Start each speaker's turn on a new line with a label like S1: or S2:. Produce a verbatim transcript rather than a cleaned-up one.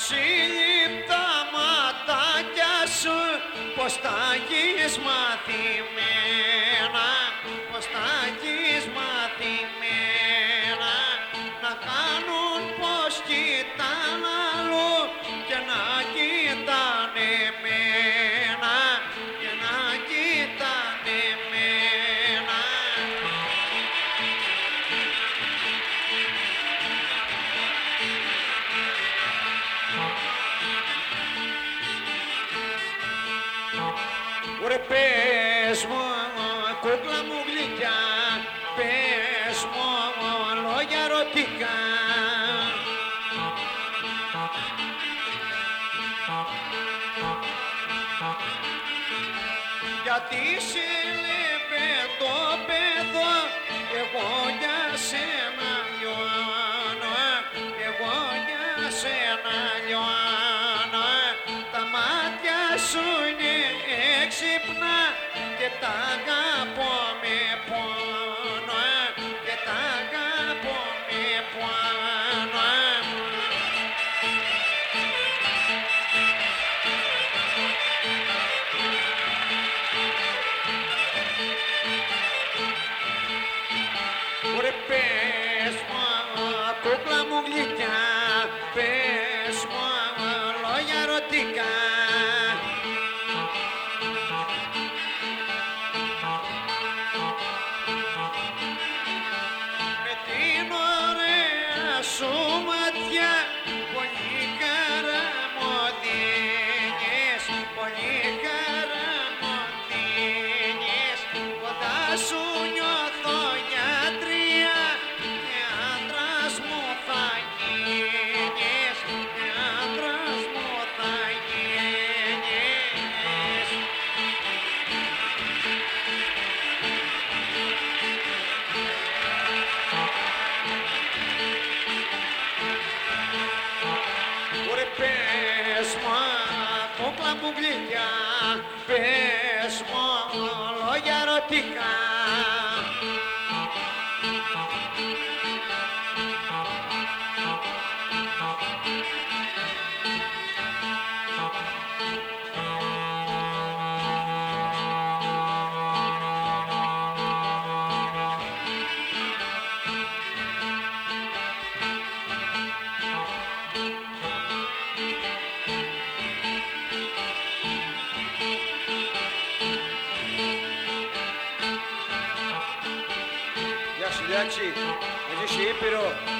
S1: ασύλληπτα ματάκια σου πως τα έχεις μαθημένα, πως τα έχεις μαθημένα να κάνουν πως κοιτάν αλλού και να κοιτάνε εμένα, και να κοιτάνε εμένα. Ωραία, πες μου, κούκλα μου γλυκιά, πες μου λόγια ερωτικά. Γιατί σε λείπε το παιδό, εγώ για σένα λιώνω, εγώ για σένα λιώνω. Τα μάτια σου είναι έξυπνα και τα αγαπώ με πόνο, και τα αγαπώ με πόνο. Ωραία, πες μου, κούκλα μου γλυκιά, πες μου λόγια ερωτικά. Με την ωραία σου ματιά πολύ χαρά μου δίνεις, πολύ χαρά μου δίνεις. Κοντά σου νιώθω γιατρία και άντρας μου θα γίνεις, και άντρας μου θα γίνεις. Ωραία, πες μου, κούκλα μου γλυκιά, πες μου λόγια ερωτικά. Γεια σου Λιάξη, μαζί σε Ήπειρο.